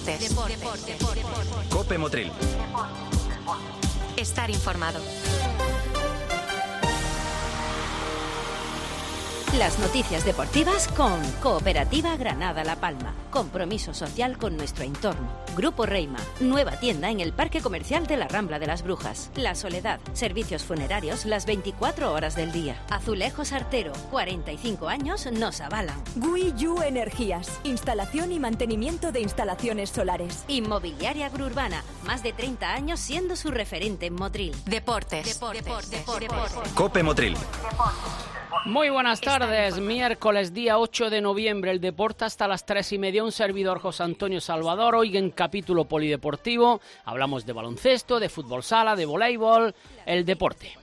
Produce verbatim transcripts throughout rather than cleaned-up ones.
Deportes. Deportes. Deportes. Deportes. Cope Motril. Estar informado. Las noticias deportivas con Cooperativa Granada La Palma. Compromiso social con nuestro entorno. Grupo Reima. Nueva tienda en el Parque Comercial de la Rambla de las Brujas. La Soledad. Servicios funerarios las veinticuatro horas del día. Azulejos Artero. cuarenta y cinco años nos avalan. Guiyu Energías. Instalación y mantenimiento de instalaciones solares. Inmobiliaria Gruurbana. Más de treinta años siendo su referente en Motril. Deportes. Deportes. Deportes. Deportes. Deportes. Cope Motril. Muy buenas tardes, miércoles día ocho de noviembre, el deporte hasta las tres y media, un servidor José Antonio Salvador. Hoy en capítulo polideportivo hablamos de baloncesto, de fútbol sala, de voleibol, el deporte.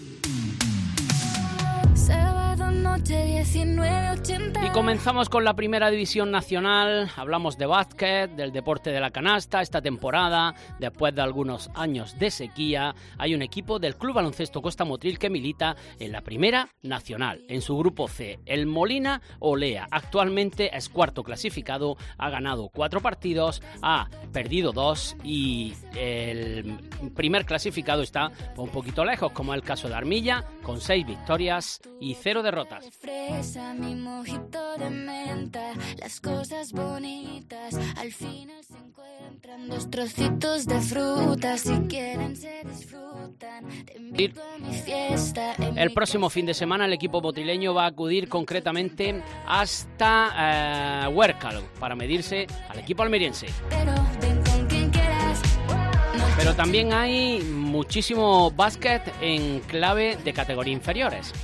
Y comenzamos con la primera división nacional. Hablamos de básquet, del deporte de la canasta. Esta temporada, después de algunos años de sequía, hay un equipo del Club Baloncesto Costa Motril que milita en la primera nacional, en su grupo C, el Molina Olea. Actualmente es cuarto clasificado, ha ganado cuatro partidos, ha perdido dos y el primer clasificado está un poquito lejos, como es el caso de Armilla, con seis victorias y cero derrotas. Fresa, mi mojito de menta, las cosas bonitas al final se encuentran, dos trocitos de fruta, si quieren se disfrutan. Te invito a mi fiesta. El próximo fin de semana el equipo motrileño va a acudir concretamente hasta eh, Huércal para medirse al equipo almeriense. Pero ven con quien quieras. Pero también hay muchísimo básquet en clave de categoría inferiores.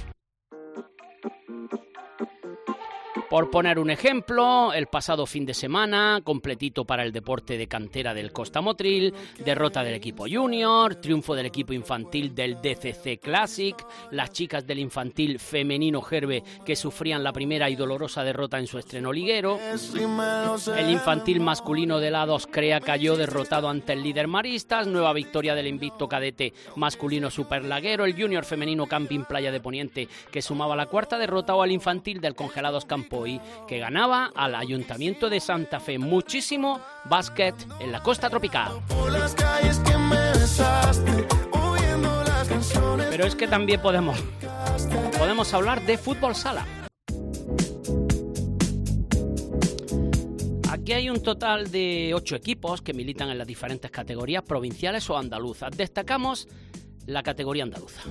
Por poner un ejemplo, el pasado fin de semana, completito para el deporte de cantera del Costa Motril, derrota del equipo junior, triunfo del equipo infantil del D C C Classic, las chicas del infantil femenino Gerbe que sufrían la primera y dolorosa derrota en su estreno liguero, el infantil masculino de la dos Crea cayó derrotado ante el líder Maristas, nueva victoria del invicto cadete masculino Superlaguero, el junior femenino Camping Playa de Poniente que sumaba la cuarta derrota o al infantil del Congelados Campo que ganaba al Ayuntamiento de Santa Fe. Muchísimo básquet en la costa tropical. Pero es que también podemos, podemos hablar de fútbol sala. Aquí hay un total de ocho equipos que militan en las diferentes categorías provinciales o andaluzas. Destacamos la categoría andaluza.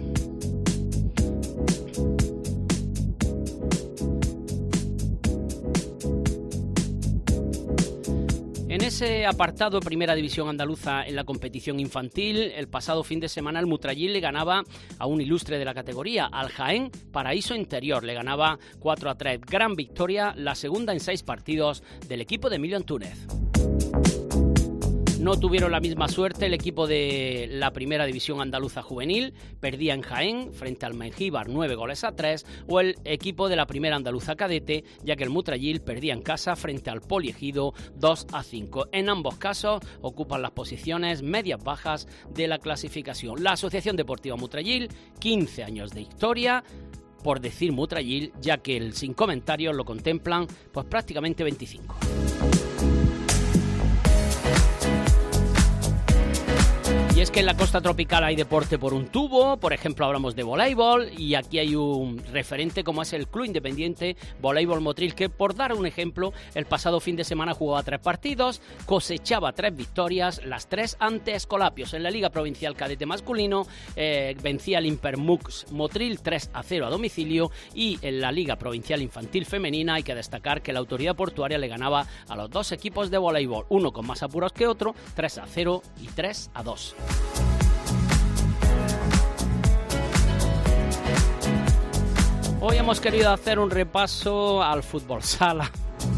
En ese apartado, primera división andaluza en la competición infantil, el pasado fin de semana el Mutrayil le ganaba a un ilustre de la categoría, al Jaén Paraíso Interior. Le ganaba cuatro a tres. Gran victoria, la segunda en seis partidos del equipo de Emilio Antúnez. No tuvieron la misma suerte el equipo de la primera división andaluza juvenil, perdía en Jaén frente al Mengíbar nueve goles a tres, o el equipo de la primera andaluza cadete, ya que el Mutrayil perdía en casa frente al Poliegido dos a cinco. En ambos casos ocupan las posiciones medias bajas de la clasificación. La Asociación Deportiva Mutrayil, quince años de historia, por decir Mutrayil, ya que el sin comentarios lo contemplan pues prácticamente veinticinco. Y es que en la costa tropical hay deporte por un tubo, por ejemplo hablamos de voleibol, y aquí hay un referente como es el Club Independiente Voleibol Motril, que por dar un ejemplo, el pasado fin de semana jugaba tres partidos, cosechaba tres victorias, las tres ante Escolapios. En la Liga Provincial Cadete Masculino eh, vencía al Impermux Motril tres a cero a domicilio, y en la Liga Provincial Infantil Femenina hay que destacar que la autoridad portuaria le ganaba a los dos equipos de voleibol, uno con más apuros que otro, tres a cero y tres a dos. Hoy hemos querido hacer un repaso al fútbol sala,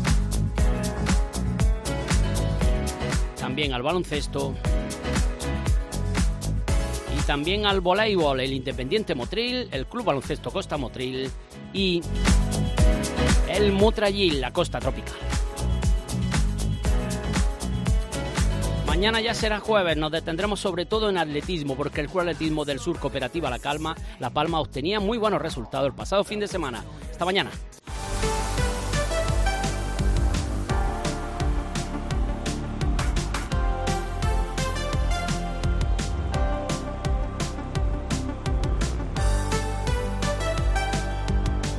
también al baloncesto y también al voleibol, el Independiente Motril, el Club Baloncesto Costa Motril y el Mutrayil, la costa tropical. Mañana ya será jueves, nos detendremos sobre todo en atletismo, porque el Club Atletismo del Sur Cooperativa La Calma, La Palma obtenía muy buenos resultados el pasado fin de semana. Hasta mañana.